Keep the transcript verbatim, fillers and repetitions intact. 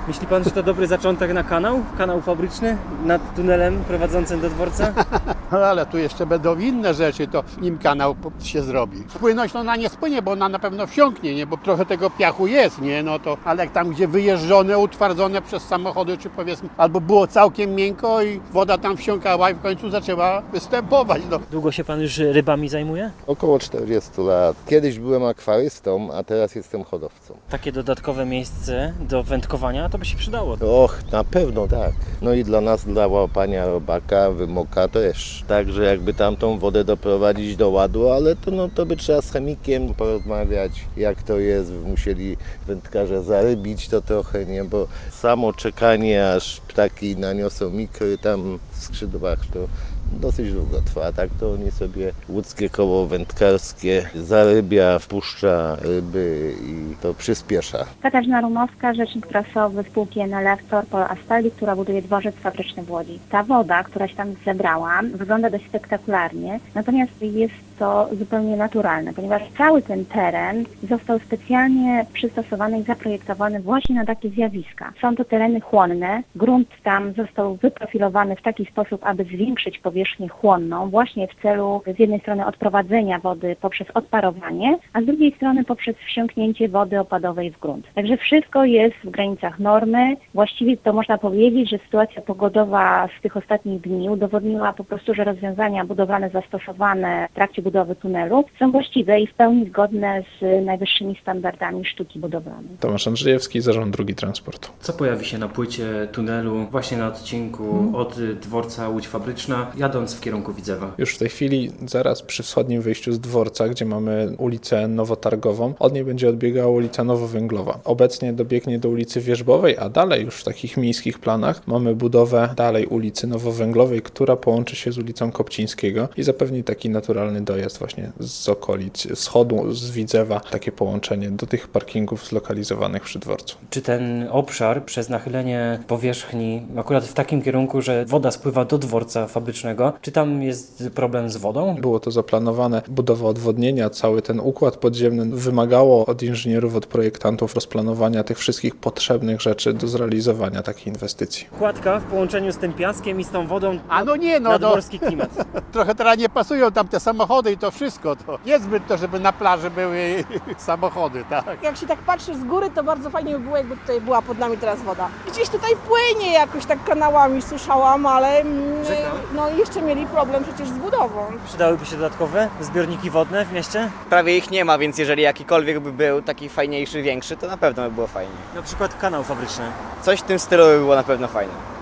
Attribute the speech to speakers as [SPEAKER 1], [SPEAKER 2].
[SPEAKER 1] Myśli pan, że to dobry zaczątek na kanał? Kanał fabryczny nad tunelem prowadzącym do dworca?
[SPEAKER 2] No ale tu jeszcze będą inne rzeczy, to nim kanał się zrobi. Spłynność no ona nie spłynie, bo ona na pewno wsiąknie, nie? Bo trochę tego piachu jest, nie? No to, ale tam gdzie wyjeżdżone, utwardzone przez samochody, czy powiedzmy, albo było całkiem miękko i woda tam wsiąkała i w końcu zaczęła występować. No.
[SPEAKER 1] Długo się pan już rybami zajmuje?
[SPEAKER 3] Około czterdziestu lat. Kiedyś byłem akwarystą, a teraz jestem hodowcą.
[SPEAKER 1] Takie dodatkowe miejsce do wędkowania to by się przydało.
[SPEAKER 3] Och, na pewno tak. No i dla nas, dla łapania robaka, wymoka też. Także jakby tamtą wodę doprowadzić do ładu, ale to, no, to by trzeba z chemikiem porozmawiać, jak to jest. Musieli wędkarze zarybić to trochę, nie? Bo samo czekanie, aż ptaki naniosą mikry tam w skrzydłach, to dosyć długo trwa, tak to oni sobie łódzkie koło wędkarskie zarybia, wpuszcza ryby i to przyspiesza.
[SPEAKER 4] Katarzyna Rumowska, rzecznik prasowy spółki N L F Torpol Asfali, która buduje dworzec fabryczny w Łodzi. Ta woda, która się tam zebrała, wygląda dość spektakularnie, natomiast jest to zupełnie naturalne, ponieważ cały ten teren został specjalnie przystosowany i zaprojektowany właśnie na takie zjawiska. Są to tereny chłonne, grunt tam został wyprofilowany w taki sposób, aby zwiększyć powierzchnię chłonną, właśnie w celu z jednej strony odprowadzenia wody poprzez odparowanie, a z drugiej strony poprzez wsiąknięcie wody opadowej w grunt. Także wszystko jest w granicach normy. Właściwie to można powiedzieć, że sytuacja pogodowa z tych ostatnich dni udowodniła po prostu, że rozwiązania budowlane zastosowane w trakcie budowy tunelu są właściwe i w pełni zgodne z najwyższymi standardami sztuki budowlanej.
[SPEAKER 5] Tomasz Andrzejewski, Zarząd Drogi Transportu.
[SPEAKER 1] Co pojawi się na płycie tunelu właśnie na odcinku hmm. od dworca Łódź Fabryczna, jadąc w kierunku Widzewa?
[SPEAKER 5] Już w tej chwili, zaraz przy wschodnim wyjściu z dworca, gdzie mamy ulicę Nowotargową, od niej będzie odbiegała ulica Nowowęglowa. Obecnie dobiegnie do ulicy Wierzbowej, a dalej już w takich miejskich planach mamy budowę dalej ulicy Nowowęglowej, która połączy się z ulicą Kopcińskiego i zapewni taki naturalny dojazd właśnie z okolic wschodu, z Widzewa, takie połączenie do tych parkingów zlokalizowanych przy dworcu.
[SPEAKER 1] Czy ten obszar przez nachylenie powierzchni akurat w takim kierunku, że woda spływa do dworca fabrycznego, czy tam jest problem z wodą?
[SPEAKER 5] Było to zaplanowane, budowa odwodnienia, cały ten układ podziemny wymagało od inżynierów, od projektantów rozplanowania tych wszystkich potrzebnych rzeczy do zrealizowania takiej inwestycji.
[SPEAKER 1] Kładka w połączeniu z tym piaskiem i z tą wodą.
[SPEAKER 2] A no nie, no
[SPEAKER 1] nadmorski no. klimat.
[SPEAKER 2] Trochę teraz nie pasują tam te samochody i to wszystko. To niezbyt to, żeby na plaży były samochody, tak?
[SPEAKER 6] Jak się tak patrzy z góry, to bardzo fajnie by było, jakby tutaj była pod nami teraz woda. Gdzieś tutaj płynie jakoś tak kanałami, słyszałam, ale
[SPEAKER 1] Rzeka?
[SPEAKER 6] no jeszcze mieli problem przecież z budową.
[SPEAKER 1] Przydałyby się dodatkowe zbiorniki wodne w mieście?
[SPEAKER 7] Prawie ich nie ma, więc jeżeli jakikolwiek by był taki fajniejszy, większy, to na pewno by było fajnie.
[SPEAKER 1] Na przykład kanał fabryczny.
[SPEAKER 7] Coś w tym stylu by było na pewno fajne.